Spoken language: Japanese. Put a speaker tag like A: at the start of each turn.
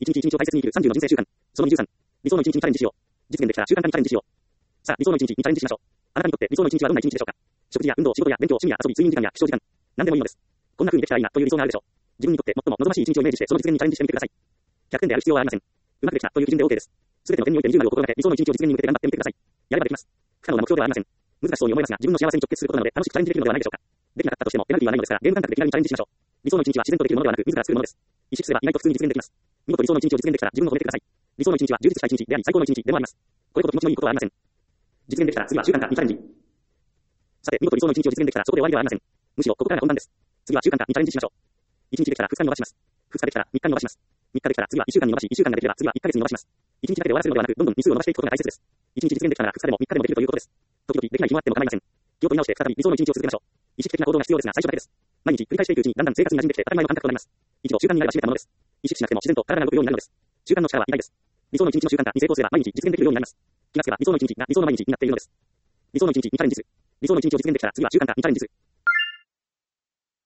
A: 日一日を大切に生きる30の人生習慣。その23。理想の一日にチャレンジしよう。実現できたら習慣化にチャレンジしよう。さあ、理想の一日にチャレンジしましょう。あなたにとって理想の一日はどんな一日でしょうか。食事や運動、仕事や勉強、趣味や遊び、睡眠時間や起床時間。何でもいいのです。こんな風にできたらいいなという理想があるでしょう。自分にとって最も望ましい一日をイメージしてその実現にチャレンジしてみてください。100点である必要はありません。うまくできたという基準で OK です。すべての点において20丸を心がけ、理想の一日を実現に向けて頑張ってみてください。やればできます。不可能な目標ではありません。難しそうに思いますが、自分の幸せに直結することなので楽しくチャレンジできるのではないでしょうか。できなかったとしてもペナルティはないのですから、ゲーム感覚で気軽にチャレンジしましょう。理想の一日は自然とできるものではなく、自ら作るものです。意識すれば意外と普通に実現できます。見事理想の一日を実現できたら自分を褒めてください。理想の一日は充実した一日であり、最高の一日でもあります。これほど気持ちのいいことはありません。実現できたら次は習慣化にチャレンジ。さて、見事理想の一日を実現できたらそこで終わりではありません。むしろここからが本番です。次は習慣化にチャレンジしましょう。1日できたら2日に伸ばします。2日できたら3日に伸ばします。3日できたら次は1週間に伸ばし、1週間ができれば次は1ヶ月に伸ばします。1日だけで終わらせるのではなく、どんどん日数を伸ばしていくことが大切です。1日実現できたなら2日でも3日でもできるということです。時々できない日もあっても構いません。気を取り直して再び理想の一日を続けましょう。意識的な行動が必要ですが最初だけです。毎日繰り返していくうちにだんだん生活に馴染んできて当たり前の感覚となります。一度習慣になれば締めたものです。意識しなくても自然と体が動くようになるのです。習慣の力は偉大です。理想の一日の習慣化に成功すれば毎日実現できるようになります。気がつけば理想の一日が理想の毎日になっているのです。理想の一日にチャレンジする。理想の一日を実現できたら次は習慣化にチャレンジする。